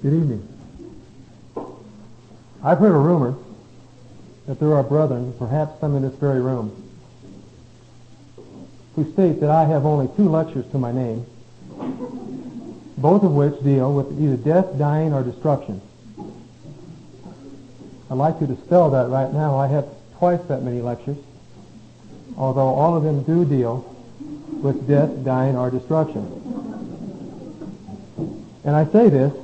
Good evening. I've heard a rumor that there are brethren, perhaps some in this very room, who state that I have only 2 lectures to my name, both of which deal with either death, dying, or destruction. I'd like to dispel that right now. I have twice that many lectures, although all of them do deal with death, dying, or destruction. And I say this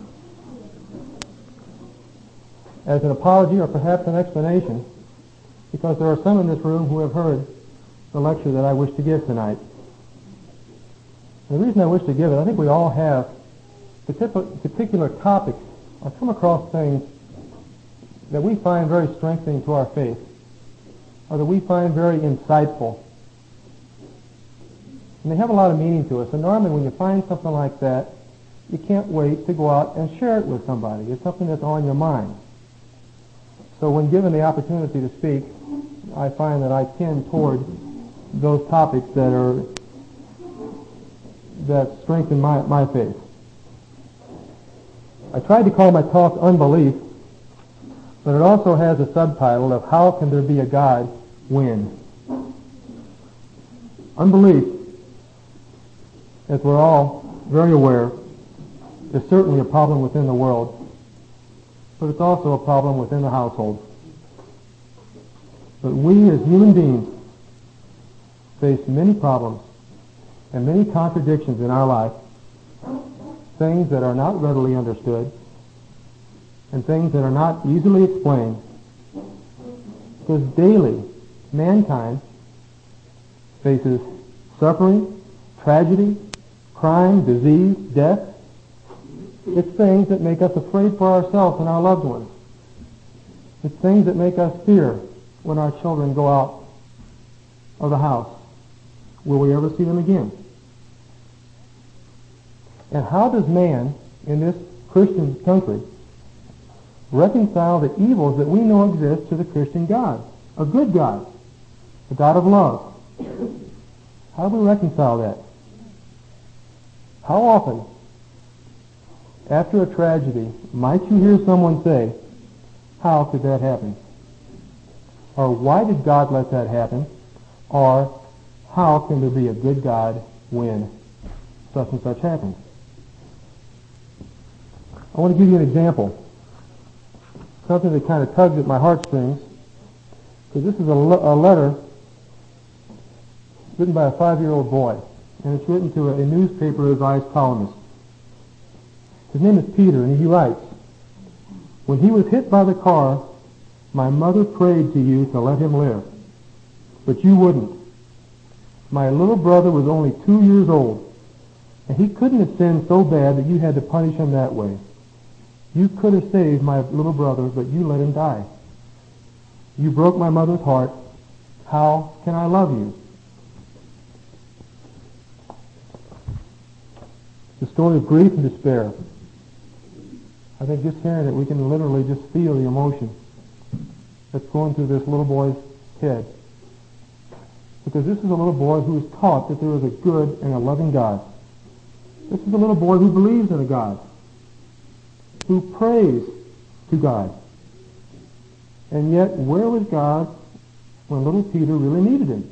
as an apology or perhaps an explanation, because there are some in this room who have heard the lecture that I wish to give tonight. And the reason I wish to give it, I think we all have particular topics or come across things that we find very strengthening to our faith, or that we find very insightful. And they have a lot of meaning to us. And normally when you find something like that, you can't wait to go out and share it with somebody. It's something that's on your mind. So when given the opportunity to speak, I find that I tend toward those topics that strengthen my faith. I tried to call my talk Unbelief, but it also has a subtitle of How Can There Be a God When? Unbelief, as we're all very aware, is certainly a problem within the world, but it's also a problem within the household. But we as human beings face many problems and many contradictions in our life, things that are not readily understood and things that are not easily explained, because daily mankind faces suffering, tragedy, crime, disease, death. It's things that make us afraid for ourselves and our loved ones. It's things that make us fear when our children go out of the house. Will we ever see them again? And how does man in this Christian country reconcile the evils that we know exist to the Christian God, a good God, a God of love? How do we reconcile that? How often, after a tragedy, might you hear someone say, how could that happen? Or why did God let that happen? Or how can there be a good God when such and such happens? I want to give you an example, something that kind of tugs at my heartstrings, because this is a letter written by a 5-year-old boy, and it's written to a newspaper advised columnist. His name is Peter, and he writes, when he was hit by the car, my mother prayed to you to let him live, but you wouldn't. My little brother was only 2 years old, and he couldn't have sinned so bad that you had to punish him that way. You could have saved my little brother, but you let him die. You broke my mother's heart. How can I love you? It's a story of grief and despair. I think just hearing it, we can literally just feel the emotion that's going through this little boy's head. Because this is a little boy who is taught that there is a good and a loving God. This is a little boy who believes in a God, who prays to God. And yet, where was God when little Peter really needed him?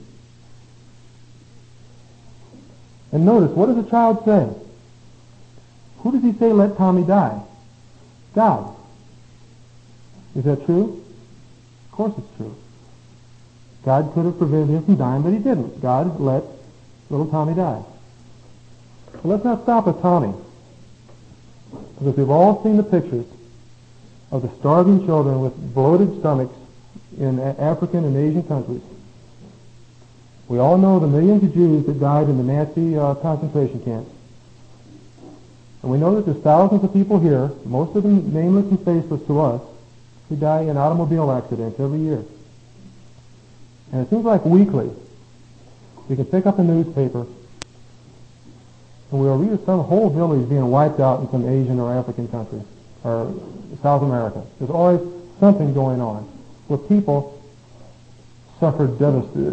And notice, what does the child say? Who does he say let Tommy die? God. Is that true? Of course it's true. God could have prevented him from dying, but he didn't. God let little Tommy die. But let's not stop at Tommy, because we've all seen the pictures of the starving children with bloated stomachs in African and Asian countries. We all know the millions of Jews that died in the Nazi concentration camps. And we know that there's thousands of people here, most of them nameless and faceless to us, who die in automobile accidents every year. And it seems like weekly we can pick up a newspaper and we'll read of some whole village being wiped out in some Asian or African country, or South America. There's always something going on where people suffered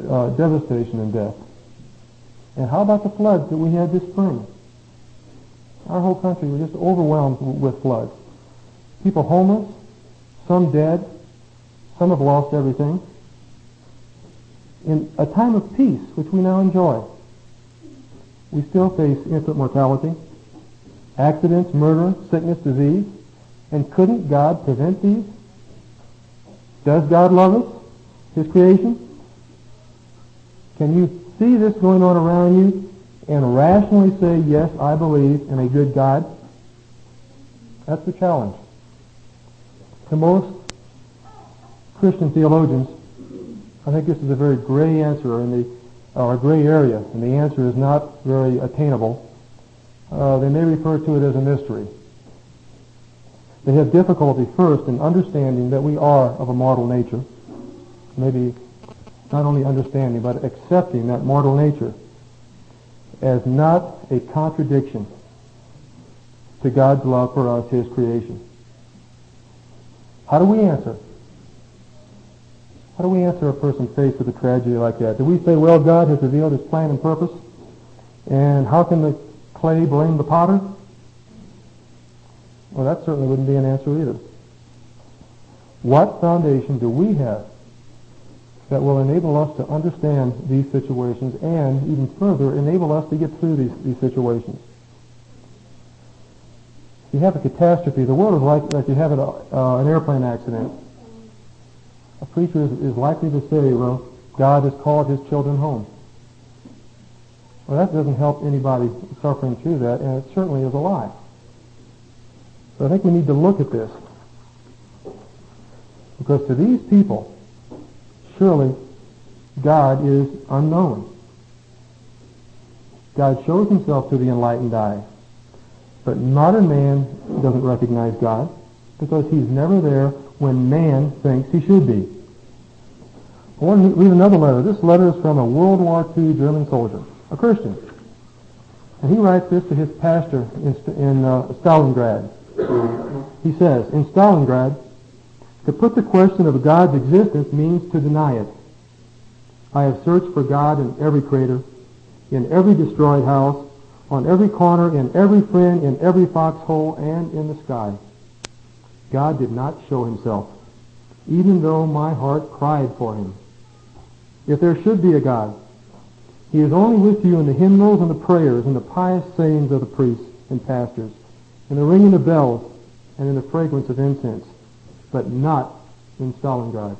devastation and death. And how about the floods that we had this spring? Our whole country was just overwhelmed with floods. People homeless, some dead, some have lost everything. In a time of peace, which we now enjoy, we still face infant mortality, accidents, murder, sickness, disease. And couldn't God prevent these? Does God love us, His creation? Can you see this going on around you and rationally say, yes, I believe in a good God? That's the challenge. To most Christian theologians, I think this is a very gray answer or a gray area, and the answer is not very attainable. They may refer to it as a mystery. They have difficulty first in understanding that we are of a mortal nature. Maybe not only understanding, but accepting that mortal nature as not a contradiction to God's love for us, His creation. How do we answer? How do we answer a person faced with a tragedy like that? Do we say, well, God has revealed His plan and purpose, and how can the clay blame the potter? Well, that certainly wouldn't be an answer either. What foundation do we have that will enable us to understand these situations and, even further, enable us to get through these situations? If you have a catastrophe, the world is like you have an airplane accident. A preacher is likely to say, well, God has called His children home. Well, that doesn't help anybody suffering through that, and it certainly is a lie. So I think we need to look at this. Because to these people, surely God is unknown. God shows Himself to the enlightened eye. But modern man doesn't recognize God because He's never there when man thinks He should be. I want to read another letter. This letter is from a World War II German soldier, a Christian. And he writes this to his pastor in Stalingrad. He says, in Stalingrad, to put the question of God's existence means to deny it. I have searched for God in every crater, in every destroyed house, on every corner, in every friend, in every foxhole, and in the sky. God did not show Himself, even though my heart cried for Him. If there should be a God, He is only with you in the hymnals and the prayers and the pious sayings of the priests and pastors, in the ringing of bells and in the fragrance of incense, but not in Stalingrad.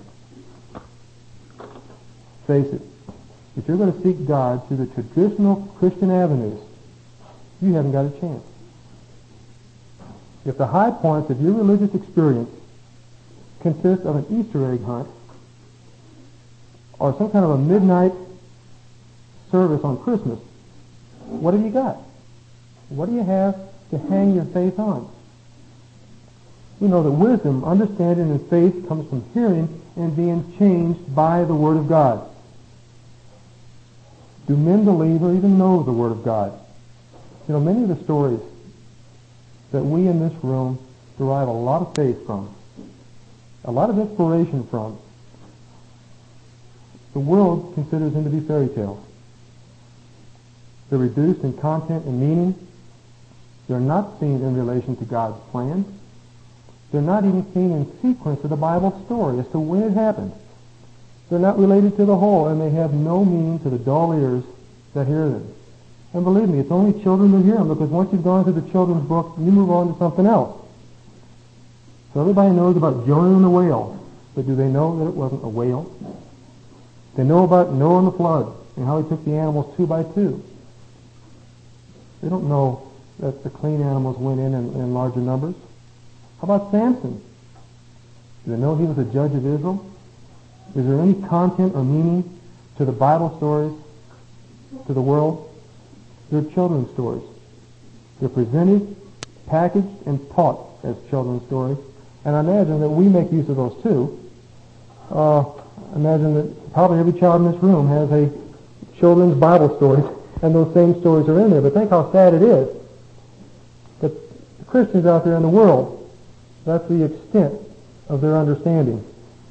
Face it, if you're going to seek God through the traditional Christian avenues, you haven't got a chance. If the high points of your religious experience consist of an Easter egg hunt or some kind of a midnight service on Christmas, what have you got? What do you have to hang your faith on? We know that wisdom, understanding, and faith comes from hearing and being changed by the Word of God. Do men believe or even know the Word of God? You know, many of the stories that we in this room derive a lot of faith from, a lot of inspiration from, the world considers them to be fairy tales. They're reduced in content and meaning. They're not seen in relation to God's plan. They're not even seen in sequence of the Bible story as to when it happened. They're not related to the whole, and they have no meaning to the dull ears that hear them. And believe me, it's only children who hear them, because once you've gone through the children's book, you move on to something else. So everybody knows about Jonah and the whale, but do they know that it wasn't a whale? They know about Noah and the flood and how he took the animals 2 by 2. They don't know that the clean animals went in larger numbers. How about Samson? Do they know he was a judge of Israel? Is there any content or meaning to the Bible stories, to the world? They're children's stories. They're presented, packaged, and taught as children's stories. And I imagine that we make use of those too. Imagine that probably every child in this room has a children's Bible story, and those same stories are in there. But think how sad it is that the Christians out there in the world, that's the extent of their understanding.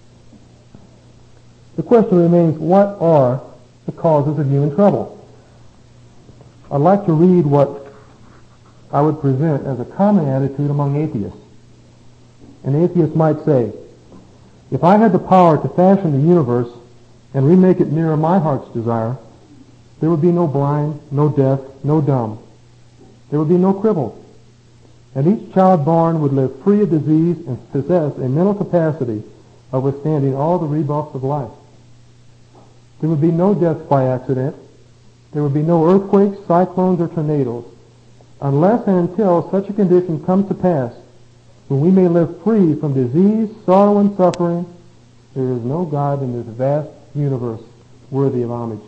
The question remains, what are the causes of human trouble? I'd like to read what I would present as a common attitude among atheists. An atheist might say, if I had the power to fashion the universe and remake it nearer my heart's desire, there would be no blind, no deaf, no dumb. There would be no crippled. And each child born would live free of disease and possess a mental capacity of withstanding all the rebuffs of life. There would be no deaths by accident. There would be no earthquakes, cyclones, or tornadoes, unless and until such a condition comes to pass when we may live free from disease, sorrow, and suffering. There is no God in this vast universe worthy of homage.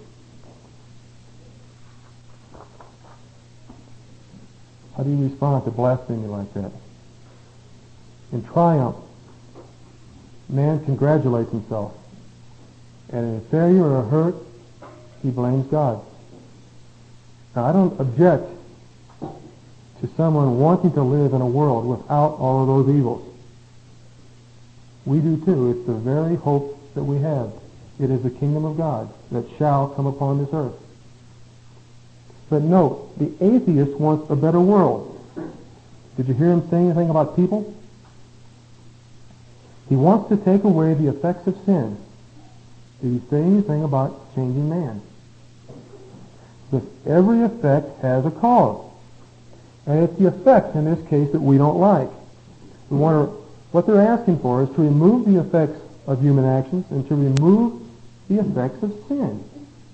How do you respond to blasphemy like that? In triumph, man congratulates himself, and in failure or hurt, he blames God. Now, I don't object to someone wanting to live in a world without all of those evils. We do too. It's the very hope that we have. It is the kingdom of God that shall come upon this earth. But note, the atheist wants a better world. Did you hear him say anything about people? He wants to take away the effects of sin. Did he say anything about changing man? Because every effect has a cause. And it's the effects in this case that we don't like. What they're asking for is to remove the effects of human actions and to remove the effects of sin.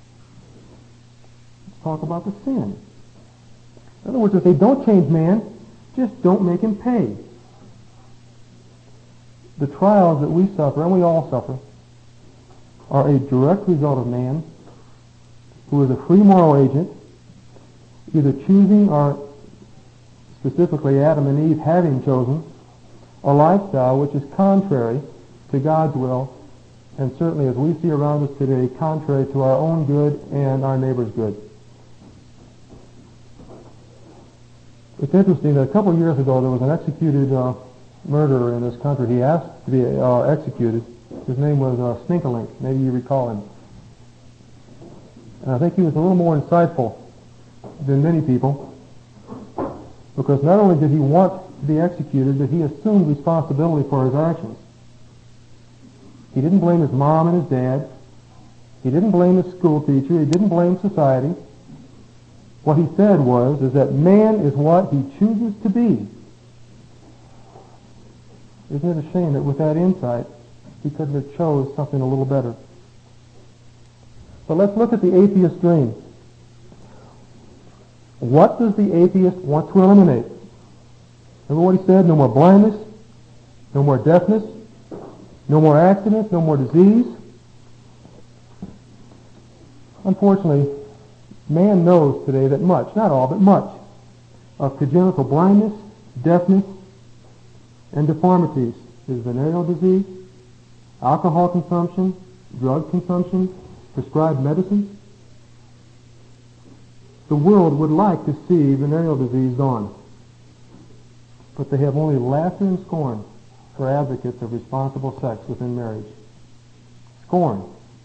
Let's talk about the sin. In other words, if they don't change man, just don't make him pay. The trials that we suffer, and we all suffer, are a direct result of man who is a free moral agent, either choosing or specifically Adam and Eve having chosen a lifestyle which is contrary to God's will, and certainly as we see around us today, contrary to our own good and our neighbor's good. It's interesting that a couple of years ago there was an executed murderer in this country. He asked to be executed. His name was Stinkalink. Maybe you recall him. And I think he was a little more insightful than many people, because not only did he want to be executed, but he assumed responsibility for his actions. He didn't blame his mom and his dad. He didn't blame his school teacher. He didn't blame society. What he said is that man is what he chooses to be. Isn't it a shame that with that insight, he couldn't have chose something a little better? But let's look at the atheist's dream. What does the atheist want to eliminate? Remember what he said? No more blindness, no more deafness, no more accidents, no more disease. Unfortunately, man knows today that much, not all, but much, of congenital blindness, deafness, and deformities is venereal disease, alcohol consumption, drug consumption, prescribed medicines. The world would like to see venereal disease gone, but they have only laughter and scorn for advocates of responsible sex within marriage. Scorn.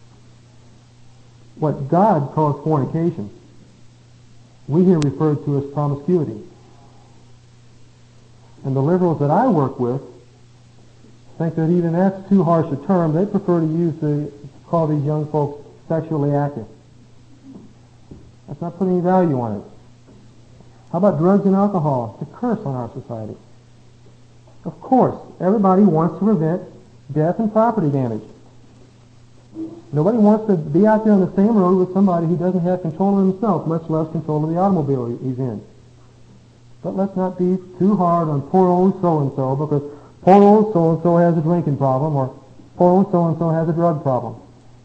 What God calls fornication, we here refer to as promiscuity. And the liberals that I work with think that even that's too harsh a term. They prefer to call these young folks sexually active. That's not putting any value on it. How about drugs and alcohol? It's a curse on our society. Of course, everybody wants to prevent death and property damage. Nobody wants to be out there on the same road with somebody who doesn't have control of himself, much less control of the automobile he's in. But let's not be too hard on poor old so-and-so, because poor old so-and-so has a drinking problem, or poor old so-and-so has a drug problem.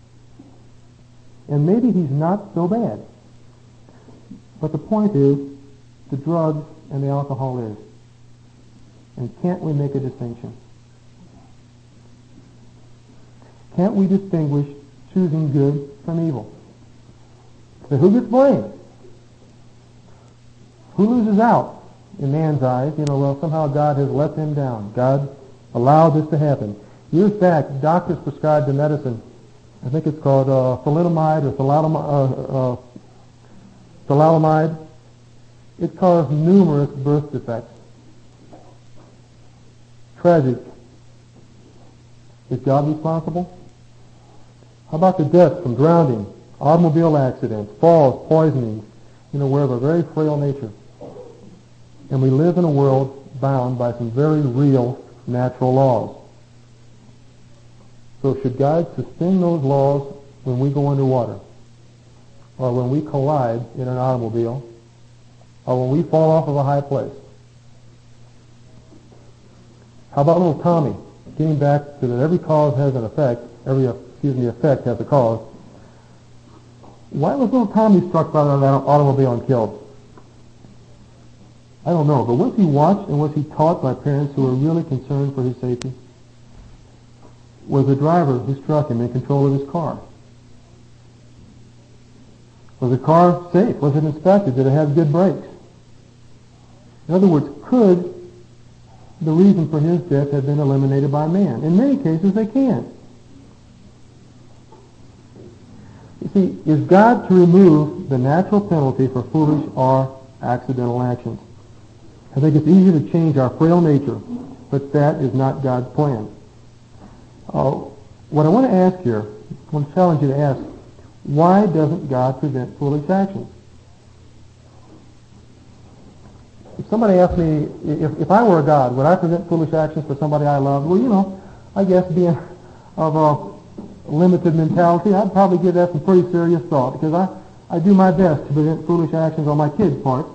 And maybe he's not so bad. But the point is, the drugs and the alcohol is. And can't we make a distinction? Can't we distinguish choosing good from evil? So who gets blamed? Who loses out in man's eyes? Well, somehow God has let them down. God allowed this to happen. Years back, doctors prescribed a medicine, I think it's called thalidomide or thalidomide, It caused numerous birth defects. Tragic. Is God responsible? How about the death from drowning, automobile accidents, falls, poisonings, we're of a very frail nature. And we live in a world bound by some very real natural laws. So should God suspend those laws when we go underwater, or when we collide in an automobile, or when we fall off of a high place? How about little Tommy? Getting back to that every cause has an effect, effect has a cause. Why was little Tommy struck by that automobile and killed? I don't know, but was he watched and was he taught by parents who were really concerned for his safety? Was the driver who struck him in control of his car? Was the car safe? Was it inspected? Did it have good brakes? In other words, could the reason for his death have been eliminated by man? In many cases, they can. You see, is God to remove the natural penalty for foolish or accidental actions? I think it's easy to change our frail nature, but that is not God's plan. What I want to ask here, I want to challenge you to ask, why doesn't God prevent foolish actions? If somebody asked me, if I were a God, would I prevent foolish actions for somebody I loved? Well, I guess being of a limited mentality, I'd probably give that some pretty serious thought, because I do my best to prevent foolish actions on my kids' part.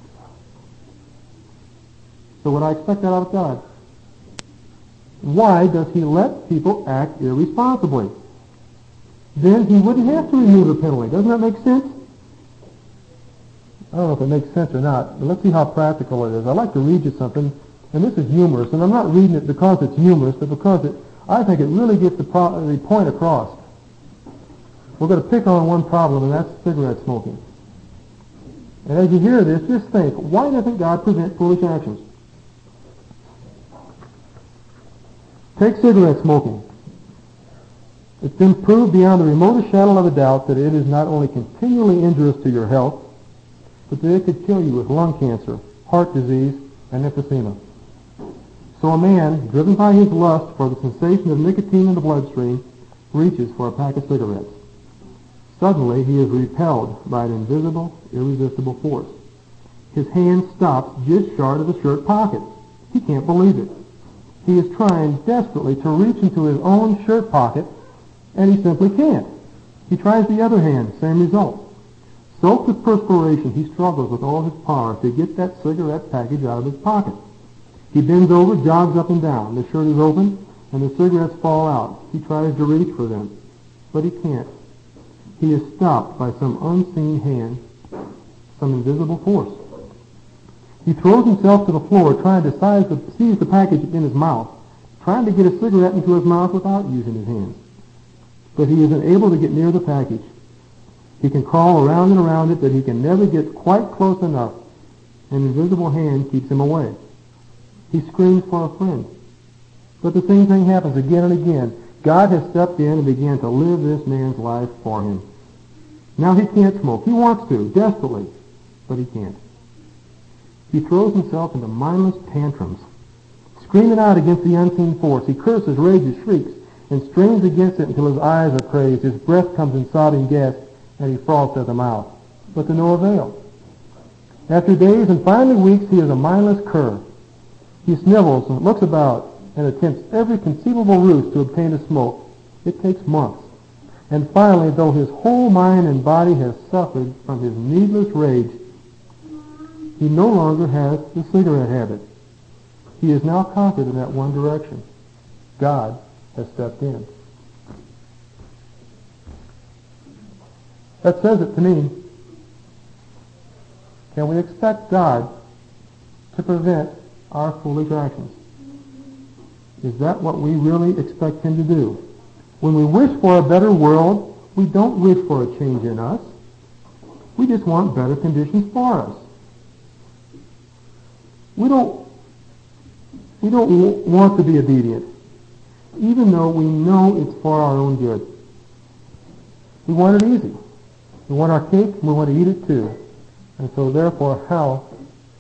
So would I expect that out of God? Why does he let people act irresponsibly? Then he wouldn't have to remove the penalty. Doesn't that make sense? I don't know if it makes sense or not, but let's see how practical it is. I'd like to read you something, and this is humorous, and I'm not reading it because it's humorous, but because I think it really gets the point across. We're going to pick on one problem, and that's cigarette smoking. And as you hear this, just think, why doesn't God prevent foolish actions? Take cigarette smoking. It's been proved beyond the remotest shadow of a doubt that it is not only continually injurious to your health, but that it could kill you with lung cancer, heart disease, and emphysema. So a man, driven by his lust for the sensation of nicotine in the bloodstream, reaches for a pack of cigarettes. Suddenly, he is repelled by an invisible, irresistible force. His hand stops just short of the shirt pocket. He can't believe it. He is trying desperately to reach into his own shirt pocket, and he simply can't. He tries the other hand, same result. Soaked with perspiration, he struggles with all his power to get that cigarette package out of his pocket. He bends over, jogs up and down. The shirt is open, and the cigarettes fall out. He tries to reach for them, but he can't. He is stopped by some unseen hand, some invisible force. He throws himself to the floor, trying to seize the package in his mouth, trying to get a cigarette into his mouth without using his hands. But he isn't able to get near the package. He can crawl around and around it, but he can never get quite close enough. An invisible hand keeps him away. He screams for a friend. But the same thing happens again and again. God has stepped in and began to live this man's life for him. Now he can't smoke. He wants to, desperately, but he can't. He throws himself into mindless tantrums, screaming out against the unseen force. He curses, rages, shrieks, and strains against it until his eyes are crazed. His breath comes in sobbing gasps, and he froths at the mouth, but to no avail. After days and finally weeks, he is a mindless cur. He snivels and looks about and attempts every conceivable ruse to obtain a smoke. It takes months. And finally, though his whole mind and body has suffered from his needless rage, he no longer has the cigarette habit. He is now conquered in that one direction. God has stepped in. That says it to me. Can we expect God to prevent our foolish actions? Is that what we really expect him to do? When we wish for a better world, we don't wish for a change in us. We just want better conditions for us. We don't want to be obedient, even though we know it's for our own good. We want it easy. We want our cake, and we want to eat it too. And so therefore, how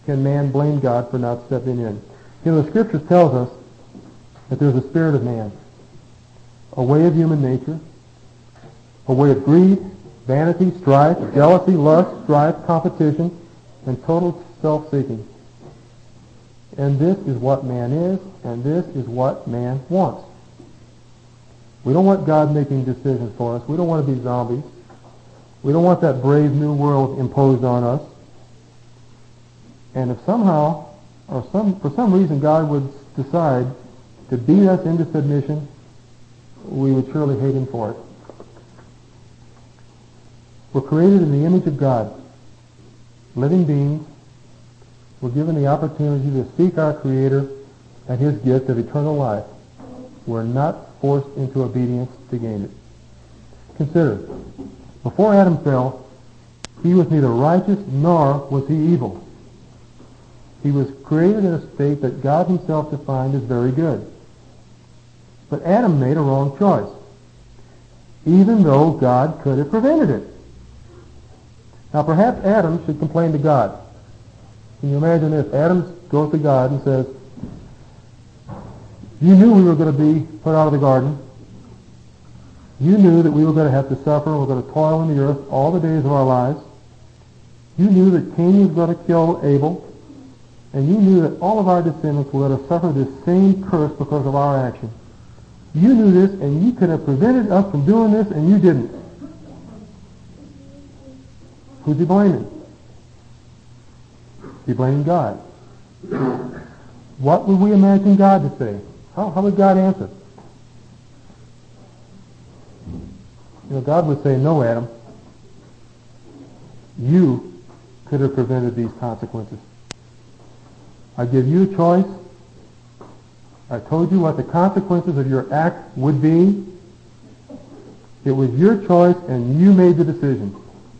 can man blame God for not stepping in. You know, the Scriptures tells us that there's a spirit of man, a way of human nature, a way of greed, vanity, strife, jealousy, lust, strife, competition, and total self-seeking. And this is what man is, and this is what man wants. We don't want God making decisions for us. We don't want to be zombies. We don't want that brave new world imposed on us. And if somehow, or for some reason, God would decide to beat us into submission, we would surely hate him for it. We're created in the image of God, living beings. We're given the opportunity to seek our Creator and his gift of eternal life. We're not forced into obedience to gain it. Consider, before Adam fell, he was neither righteous nor was he evil. He was created in a state that God himself defined as very good. But Adam made a wrong choice, even though God could have prevented it. Now perhaps Adam should complain to God. Can you imagine this? Adam goes to God and says, you knew we were going to be put out of the garden. You knew that we were going to have to suffer, we were going to toil in the earth all the days of our lives. You knew that Cain was going to kill Abel. And you knew that all of our descendants were going to suffer this same curse because of our action. You knew this, and you could have prevented us from doing this, and you didn't. Who's he blaming? He's blaming God. What would we imagine God to say? How would God answer? You know, God would say, no, Adam. You could have prevented these consequences. I give you a choice. I told you what the consequences of your act would be. It was your choice, and you made the decision.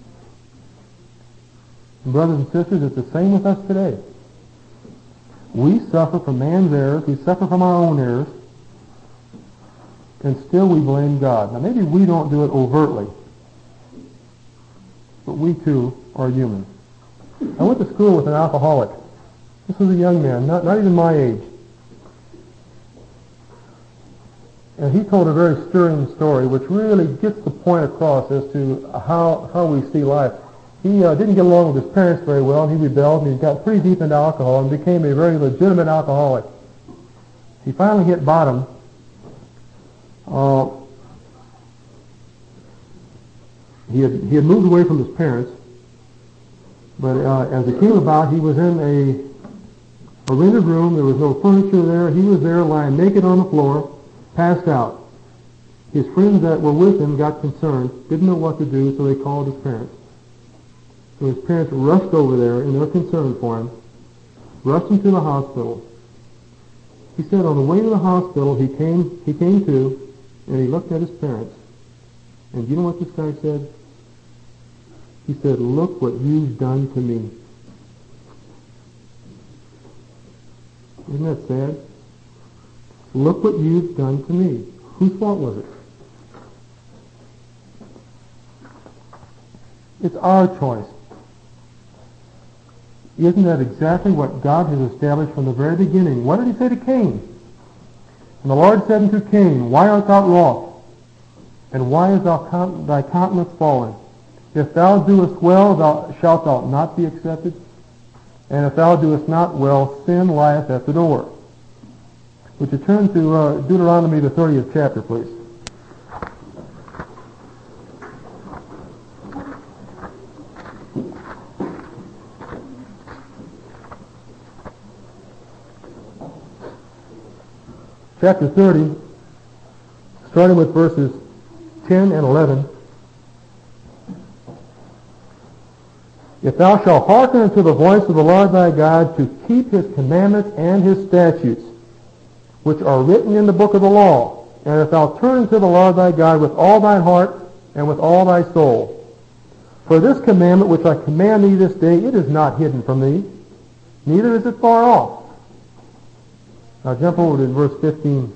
And brothers and sisters, it's the same with us today. We suffer from man's errors. We suffer from our own errors. And still we blame God. Now maybe we don't do it overtly. But we too are human. I went to school with an alcoholic. This was a young man, not even my age. And he told a very stirring story which really gets the point across as to how we see life. He didn't get along with his parents very well, and he rebelled, and he got pretty deep into alcohol and became a very legitimate alcoholic. He finally hit bottom. He had moved away from his parents, but as it came about, he was in a rented room. There was no furniture there. He was there lying naked on the floor, passed out. His friends that were with him got concerned, didn't know what to do, so they called his parents. So his parents rushed over there in their concern for him, rushed him to the hospital. He said on the way to the hospital, he came to, and he looked at his parents. And you know what this guy said? He said, look what you've done to me. Isn't that sad? Look what you've done to me. Whose fault was it? It's our choice. Isn't that exactly what God has established from the very beginning? What did he say to Cain? And the Lord said unto Cain, why art thou wroth? And why is thy countenance fallen? If thou doest well, shalt thou not be accepted? And if thou doest not well, sin lieth at the door. Would you turn to Deuteronomy, the 30th chapter, please? Chapter 30, starting with verses 10 and 11. If thou shalt hearken unto the voice of the Lord thy God to keep his commandments and his statutes, which are written in the book of the law, and if thou turn unto the Lord thy God with all thine heart and with all thy soul. For this commandment which I command thee this day, it is not hidden from thee, neither is it far off. Now jump over to verse 15.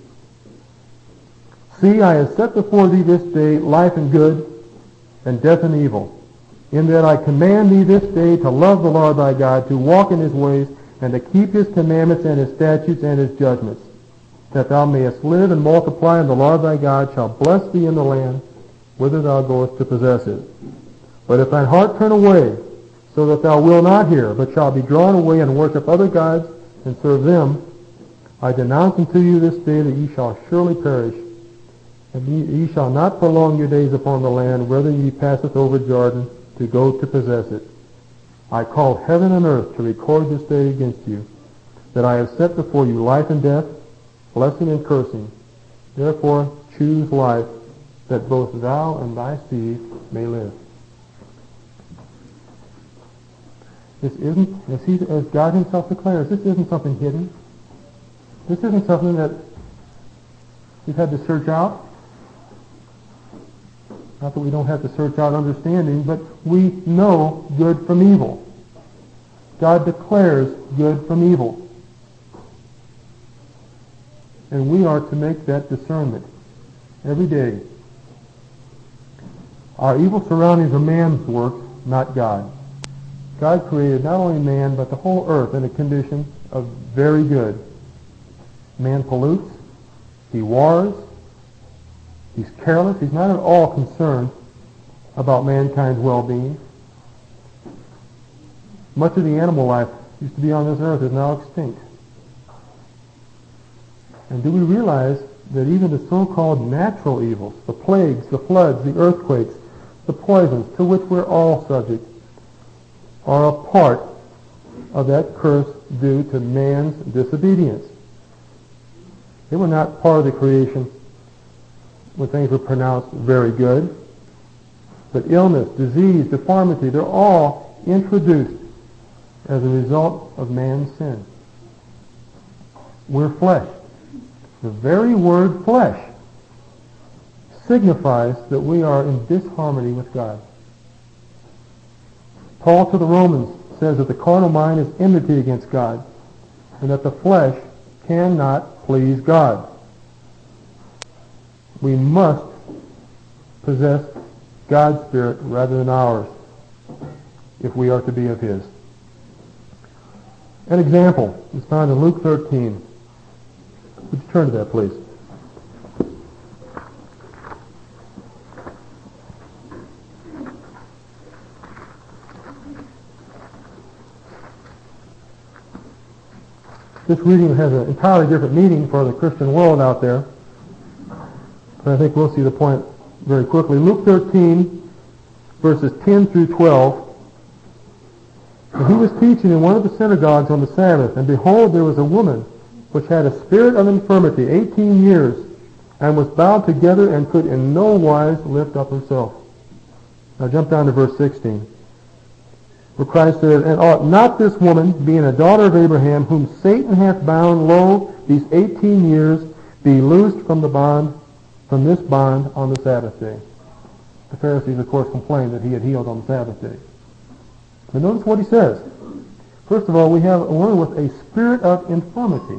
See, I have set before thee this day life and good, and death and evil. in that I command thee this day to love the Lord thy God, to walk in his ways, and to keep his commandments and his statutes and his judgments, that thou mayest live and multiply, and the Lord thy God shall bless thee in the land whither thou goest to possess it. But if thine heart turn away, so that thou wilt not hear, but shalt be drawn away and worship other gods and serve them, I denounce unto you this day that ye shall surely perish, and ye shall not prolong your days upon the land whither ye passeth over Jordan to go to possess it. I call heaven and earth to record this day against you, that I have set before you life and death, blessing and cursing. Therefore choose life, that both thou and thy seed may live. This isn't, as God himself declares, this isn't something hidden. This isn't something that we've had to search out. Not that we don't have to search out understanding, but we know good from evil. God declares good from evil. And we are to make that discernment every day. Our evil surroundings are man's work, not God. God created not only man, but the whole earth in a condition of very good. Man pollutes, he wars, he's careless, he's not at all concerned about mankind's well-being. Much of the animal life used to be on this earth is now extinct. And do we realize that even the so-called natural evils, the plagues, the floods, the earthquakes, the poisons to which we're all subject, are a part of that curse due to man's disobedience? They were not part of the creation when things were pronounced very good. But illness, disease, deformity, they're all introduced as a result of man's sin. We're flesh. The very word flesh signifies that we are in disharmony with God. Paul to the Romans says that the carnal mind is enmity against God, and that the flesh cannot please God. We must possess God's Spirit rather than ours if we are to be of his. An example is found in Luke 13. Would you turn to that, please? This reading has an entirely different meaning for the Christian world out there, but I think we'll see the point very quickly. Luke 13, verses 10 through 12. And he was teaching in one of the synagogues on the Sabbath, and behold, there was a woman which had a spirit of infirmity 18 years, and was bowed together, and could in no wise lift up herself. Now jump down to verse 16. Where Christ says, and ought not this woman, being a daughter of Abraham, whom Satan hath bound, lo, these 18 years, be loosed from this bond on the Sabbath day? The Pharisees, of course, complained that he had healed on the Sabbath day. But notice what he says. First of all, we have a woman with a spirit of infirmity.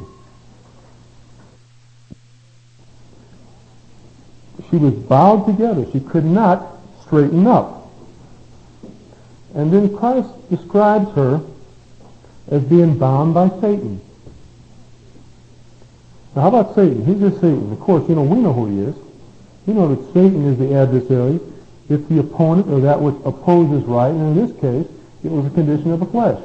She was bowed together. She could not straighten up. And then Christ describes her as being bound by Satan. Now, how about Satan? Who's this Satan? Of course, we know who he is. We know that Satan is the adversary. It's the opponent, or that which opposes right. And in this case, it was a condition of the flesh.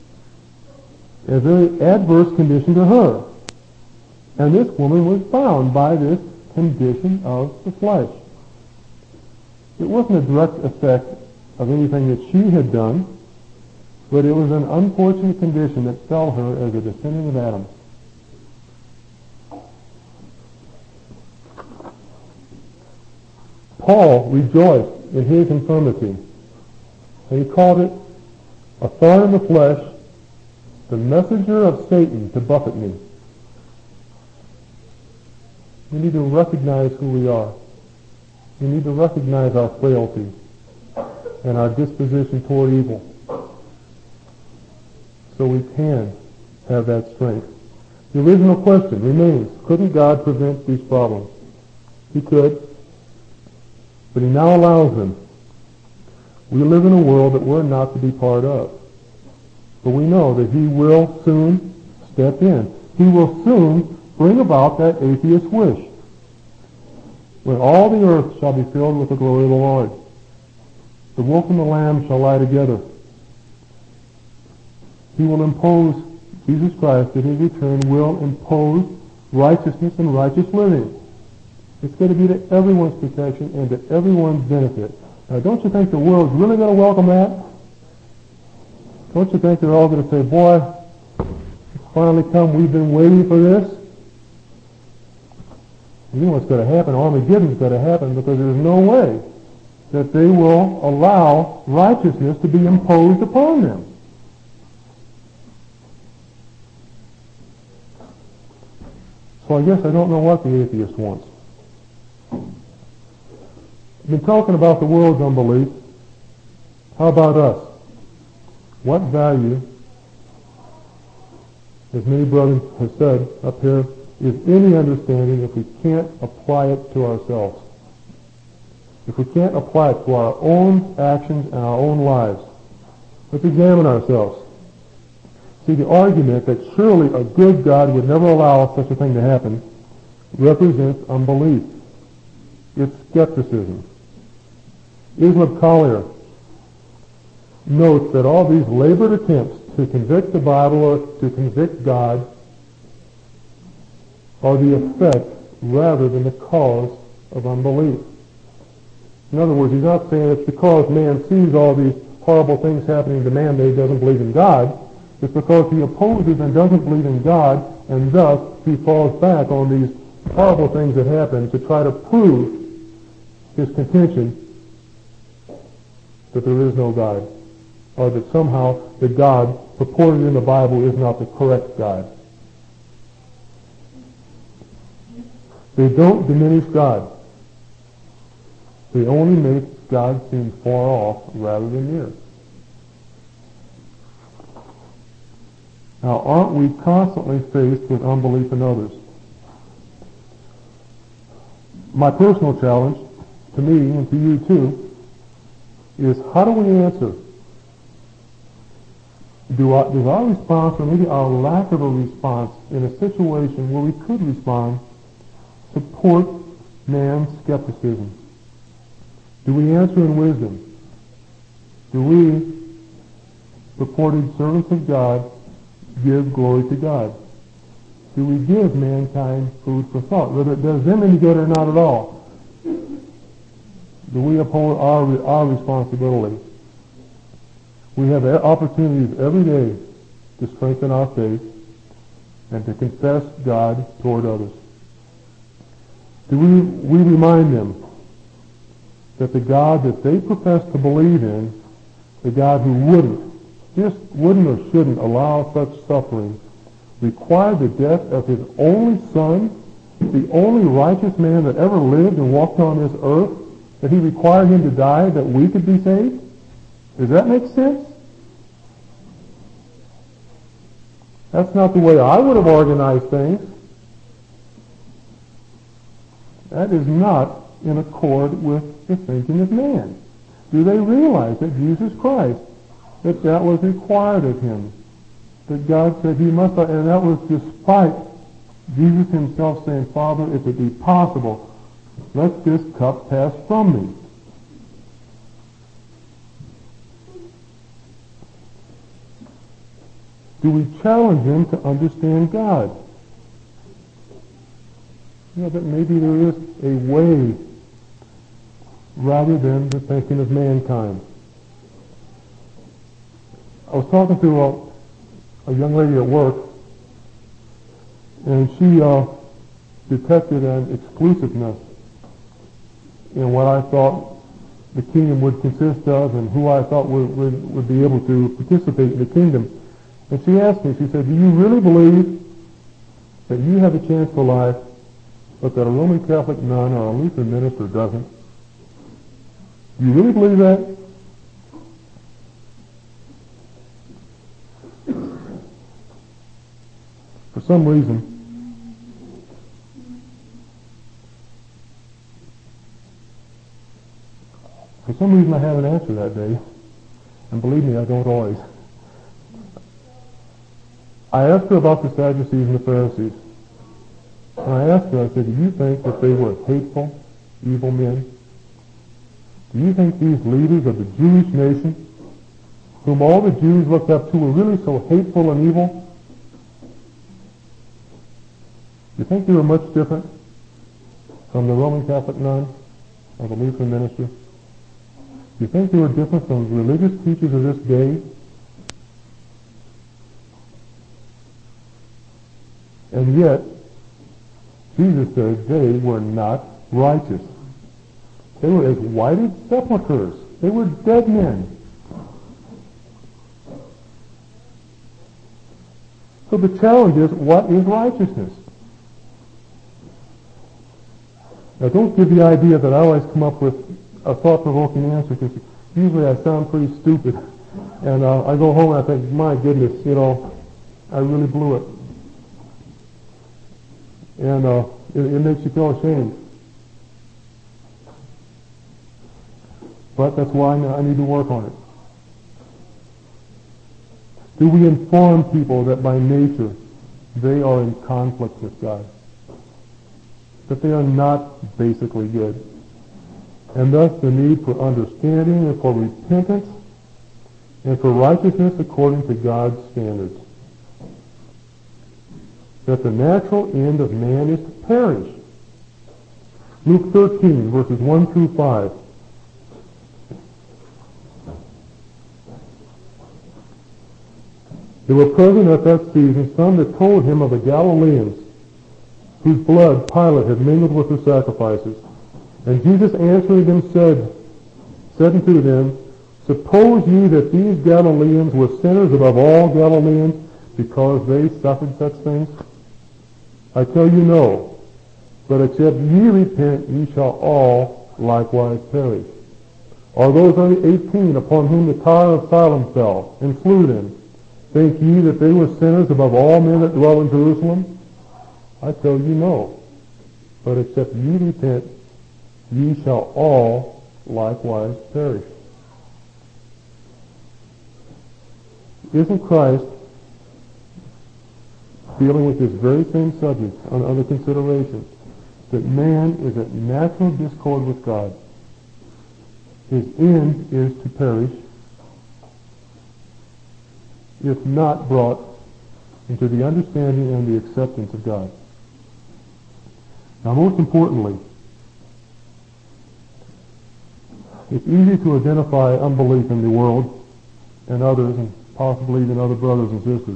A very adverse condition to her. And this woman was bound by this condition of the flesh. It wasn't a direct effect of anything that she had done, but it was an unfortunate condition that fell her as a descendant of Adam. Paul rejoiced in his infirmity, and he called it a thorn in the flesh, the messenger of Satan to buffet me. We need to recognize who we are. We need to recognize our frailty and our disposition toward evil, so we can have that strength. The original question remains, couldn't God prevent these problems? He could, but he now allows them. We live in a world that we're not to be part of. But we know that he will soon step in. He will soon bring about that atheist wish, when all the earth shall be filled with the glory of the Lord. The wolf and the lamb shall lie together. He will impose, Jesus Christ at his return will impose righteousness and righteous living. It's going to be to everyone's protection and to everyone's benefit. Now, don't you think the world's really going to welcome that? Don't you think they're all going to say, boy, it's finally come, we've been waiting for this? You know what's going to happen? Armageddon's going to happen, because there's no way that they will allow righteousness to be imposed upon them. So I guess I don't know what the atheist wants. I've been talking about the world's unbelief. How about us? What value, as many brothers have said up here, is any understanding if we can't apply it to ourselves? If we can't apply it to our own actions and our own lives, let's examine ourselves. See, the argument that surely a good God would never allow such a thing to happen represents unbelief. It's skepticism. Islam Collier notes that all these labored attempts to convict the Bible or to convict God are the effect rather than the cause of unbelief. In other words, he's not saying it's because man sees all these horrible things happening to man that he doesn't believe in God. It's because he opposes and doesn't believe in God, and thus he falls back on these horrible things that happen to try to prove his contention that there is no God, or that somehow the God purported in the Bible is not the correct God. They don't diminish God. They only make God seem far off rather than near. Now, aren't we constantly faced with unbelief in others? My personal challenge to me and to you too is, how do we answer? Does our response, or maybe our lack of a response in a situation where we could respond, support man's skepticism? Do we answer in wisdom? Do we, purported servants of God, give glory to God? Do we give mankind food for thought, whether it does them any good or not at all? Do we uphold our responsibility? We have opportunities every day to strengthen our faith and to confess God toward others. Do we remind them that the God that they profess to believe in, the God who wouldn't or shouldn't allow such suffering, required the death of his only son, the only righteous man that ever lived and walked on this earth, that he required him to die that we could be saved? Does that make sense? That's not the way I would have organized things. That is not in accord with the thinking of man. Do they realize that Jesus Christ, that was required of him? That God said he must, and that was despite Jesus himself saying, Father, if it be possible, let this cup pass from me. Do we challenge him to understand God? You know, that maybe there is a way rather than the thinking of mankind. I was talking to a young lady at work, and she detected an exclusiveness in what I thought the kingdom would consist of and who I thought would be able to participate in the kingdom. And she asked me, she said, do you really believe that you have a chance for life, but that a Roman Catholic nun or a Lutheran minister doesn't? Do you really believe that? For some reason, some reason I had an answer that day. And believe me, I don't always. I asked her about the Sadducees and the Pharisees. And I asked her, I said, do you think that they were hateful, evil men? Do you think these leaders of the Jewish nation, whom all the Jews looked up to, were really so hateful and evil? Do you think they were much different from the Roman Catholic nun or the Lutheran minister? Do you think they were different from the religious teachers of this day? And yet, Jesus said they were not righteous. They were as white as sepulchres. They were dead men. So the challenge is, what is righteousness? Now don't give the idea that I always come up with a thought-provoking answer, because usually I sound pretty stupid. And I go home and I think, my goodness, I really blew it. And it makes you feel ashamed. But that's why I need to work on it. Do we inform people that by nature they are in conflict with God? That they are not basically good? And thus the need for understanding and for repentance and for righteousness according to God's standards. That the natural end of man is to perish. Luke 13, verses 1 through 5. There were present at that season some that told him of the Galileans, whose blood Pilate had mingled with the sacrifices. And Jesus answering them said unto them, Suppose ye that these Galileans were sinners above all Galileans, because they suffered such things? I tell you no, but except ye repent, ye shall all likewise perish. Are those only 18 upon whom the tower of Siloam fell, and slew them? Think ye that they were sinners above all men that dwell in Jerusalem? I tell you no, but except ye repent, ye shall all likewise perish. Isn't Christ dealing with this very same subject on other considerations? That man is at natural discord with God. His end is to perish if not brought into the understanding and the acceptance of God. Now, most importantly, it's easy to identify unbelief in the world and others, and possibly even other brothers and sisters.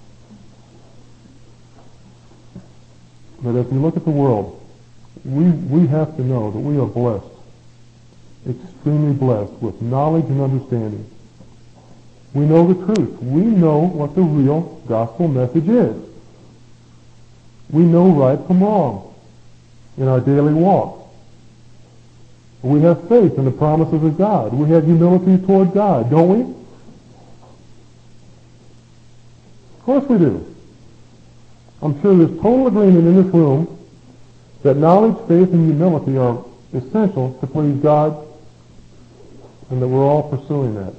But if you look at the world, we have to know that we are blessed, extremely blessed, with knowledge and understanding. We know the truth. We know what the real gospel message is. We know right from wrong in our daily walk. We have faith in the promises of God. We have humility toward God, don't we? Of course we do. I'm sure there's total agreement in this room that knowledge, faith, and humility are essential to please God, and that we're all pursuing that.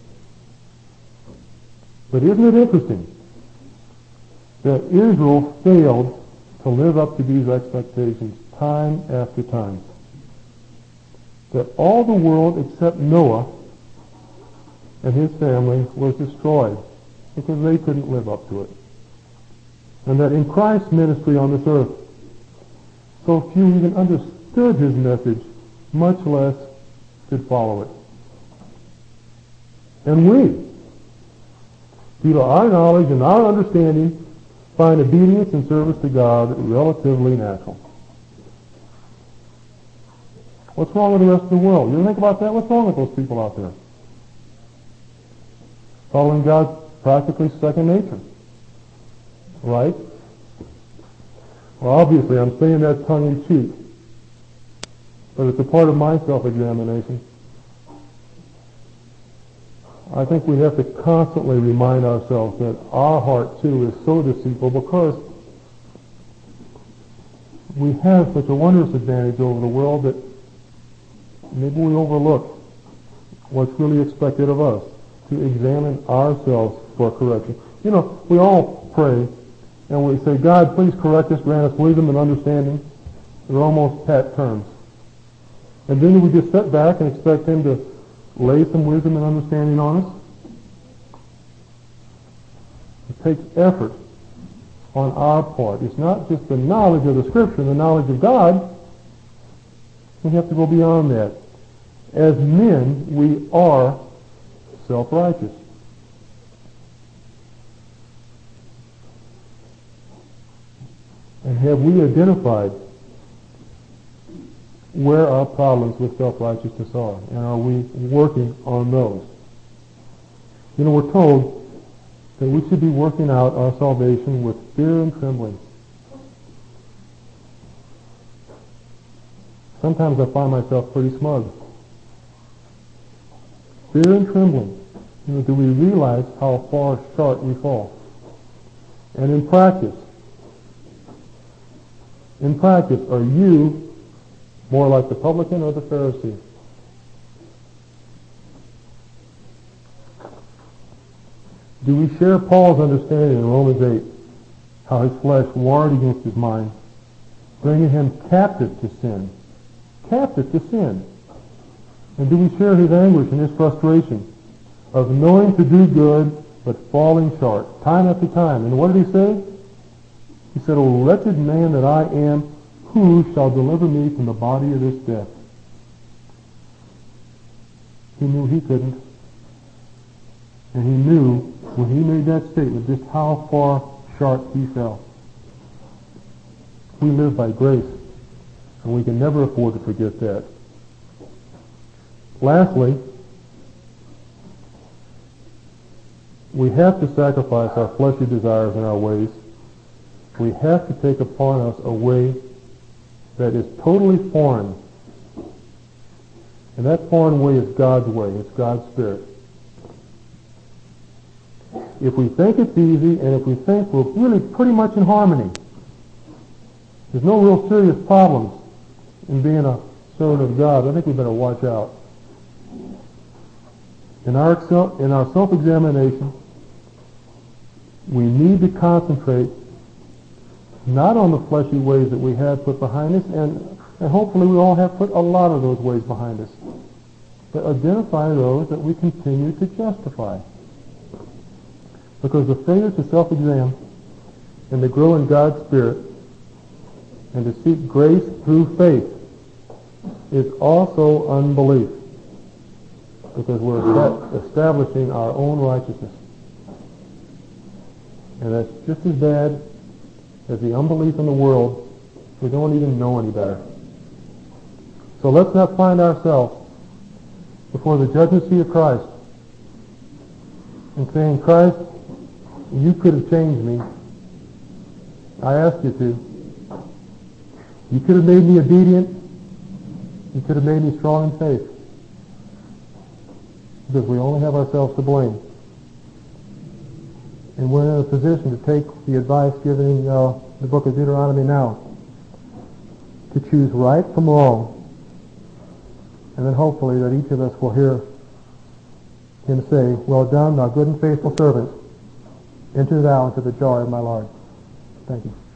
But isn't it interesting that Israel failed to live up to these expectations time after time? That all the world except Noah and his family was destroyed because they couldn't live up to it. And that in Christ's ministry on this earth, so few even understood his message, much less could follow it. And we, due to our knowledge and our understanding, find obedience and service to God relatively natural. What's wrong with the rest of the world? You ever think about that? What's wrong with those people out there? Following God's practically second nature. Right? Well, obviously, I'm saying that tongue-in-cheek, but it's a part of my self-examination. I think we have to constantly remind ourselves that our heart, too, is so deceitful because we have such a wondrous advantage over the world that maybe we overlook what's really expected of us, to examine ourselves for correction. You know, we all pray and we say, God, please correct us, grant us wisdom and understanding. They're almost pat terms. And then we just sit back and expect Him to lay some wisdom and understanding on us. It takes effort on our part. It's not just the knowledge of the Scripture, the knowledge of God. We have to go beyond that. As men, we are self-righteous. And have we identified where our problems with self-righteousness are? And are we working on those? You know, we're told that we should be working out our salvation with fear and trembling. Sometimes I find myself pretty smug. Fear and trembling. You know, do we realize how far short we fall? And in practice, are you more like the publican or the Pharisee? Do we share Paul's understanding in Romans 8, how his flesh warred against his mind, bringing him captive to sin? Captive to sin. And do we share his anguish and his frustration of knowing to do good but falling short, time after time? And what did he say? He said, O wretched man that I am, who shall deliver me from the body of this death? He knew he couldn't. And he knew when he made that statement just how far short he fell. We live by grace, and we can never afford to forget that. Lastly, we have to sacrifice our fleshly desires and our ways. We have to take upon us a way that is totally foreign. And that foreign way is God's way. It's God's Spirit. If we think it's easy, and if we think we're really pretty much in harmony, there's no real serious problems in being a servant of God, I think we better watch out. In our self-examination, we need to concentrate not on the fleshy ways that we have put behind us, and hopefully we all have put a lot of those ways behind us, but identify those that we continue to justify. Because the failure to self-examine and to grow in God's Spirit and to seek grace through faith is also unbelief, because we're establishing our own righteousness. And that's just as bad as the unbelief in the world. We don't even know any better. So let's not find ourselves before the judgment seat of Christ and saying, Christ, you could have changed me. I asked you to. You could have made me obedient. You could have made me strong in faith. Because we only have ourselves to blame. And we're in a position to take the advice given in the book of Deuteronomy now, to choose right from wrong. And then hopefully that each of us will hear Him say, well done, thou good and faithful servant. Enter thou into the joy of my Lord. Thank you.